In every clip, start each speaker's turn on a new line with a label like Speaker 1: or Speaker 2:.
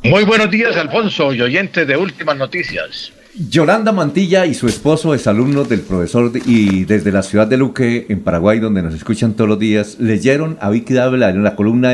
Speaker 1: Muy buenos días, Alfonso, y oyentes de Últimas Noticias.
Speaker 2: Yolanda Mantilla y su esposo es alumnos del profesor y desde la ciudad de Luque, en Paraguay, donde nos escuchan todos los días, leyeron a Vicky Dávila en la columna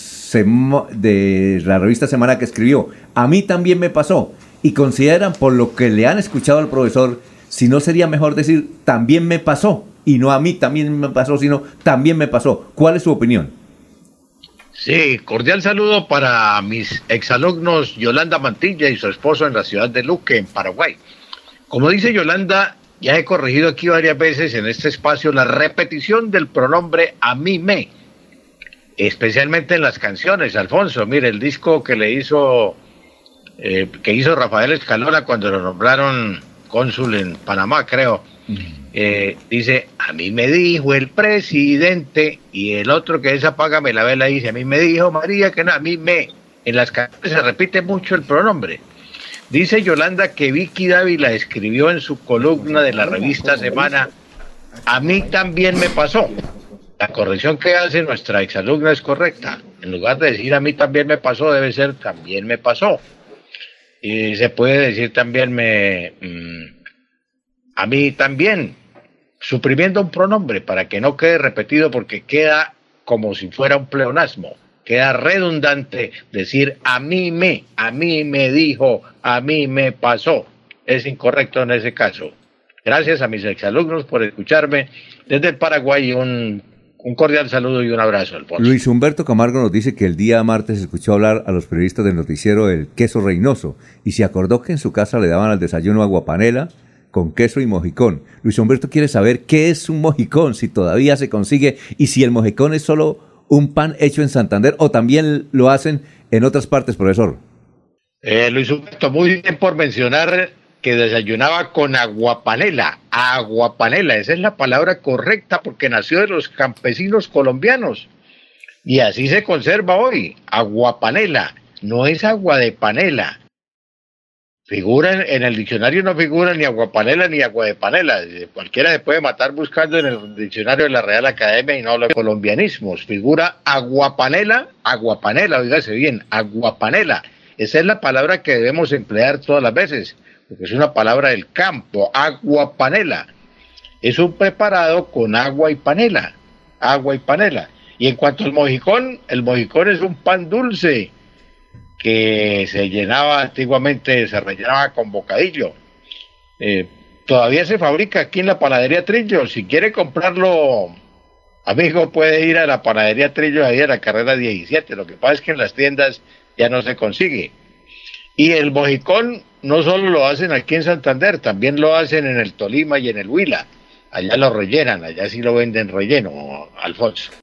Speaker 2: de la revista Semana que escribió: a mí también me pasó, y consideran, por lo que le han escuchado al profesor, si no sería mejor decir también me pasó, y no a mí también me pasó, sino también me pasó. ¿Cuál es su opinión?
Speaker 1: Sí, cordial saludo para mis exalumnos Yolanda Mantilla y su esposo en la ciudad de Luque, en Paraguay. Como dice Yolanda, ya he corregido aquí varias veces en este espacio la repetición del pronombre a mí me, especialmente en las canciones, Alfonso. Mire, el disco que hizo Rafael Escalona cuando lo nombraron cónsul en Panamá, creo. Dice, a mí me dijo el presidente, y el otro que es apágame la vela dice, a mí me dijo María, que no, a mí me. En las canciones se repite mucho el pronombre. Dice Yolanda que Vicky Dávila escribió en su columna de la revista Semana, a mí también me pasó. La corrección que hace nuestra exalumna es correcta. En lugar de decir a mí también me pasó, debe ser también me pasó. Y se puede decir también a mí también, suprimiendo un pronombre para que no quede repetido, porque queda como si fuera un pleonasmo, queda redundante decir a mí me dijo, a mí me pasó. Es incorrecto en ese caso. Gracias a mis exalumnos por escucharme desde el Paraguay. Un cordial saludo y un abrazo, Alfonso.
Speaker 2: Luis Humberto Camargo nos dice que el día martes escuchó hablar a los periodistas del noticiero del queso Reynoso y se acordó que en su casa le daban al desayuno aguapanela con queso y mojicón. Luis Humberto quiere saber qué es un mojicón, si todavía se consigue, y si el mojicón es solo un pan hecho en Santander o también lo hacen en otras partes, profesor.
Speaker 1: Luis Humberto, muy bien por mencionar que desayunaba con aguapanela. Aguapanela, esa es la palabra correcta porque nació de los campesinos colombianos. Y así se conserva hoy, aguapanela, no es agua de panela. Figura en el diccionario, no figura ni aguapanela ni agua de panela. Cualquiera se puede matar buscando en el diccionario de la Real Academia y no habla de colombianismos. Figura aguapanela, oígase bien, aguapanela. Esa es la palabra que debemos emplear todas las veces, porque es una palabra del campo. Aguapanela es un preparado con agua y panela. Y en cuanto al mojicón, el mojicón es un pan dulce que se llenaba antiguamente, se rellenaba con bocadillo. Todavía se fabrica aquí en la panadería Trillo. Si quiere comprarlo, amigo, puede ir a la panadería Trillo, ahí a la carrera 17. Lo que pasa es que en las tiendas ya no se consigue. Y el mojicón no solo lo hacen aquí en Santander, también lo hacen en el Tolima y en el Huila. Allá lo rellenan, allá sí lo venden relleno, Alfonso.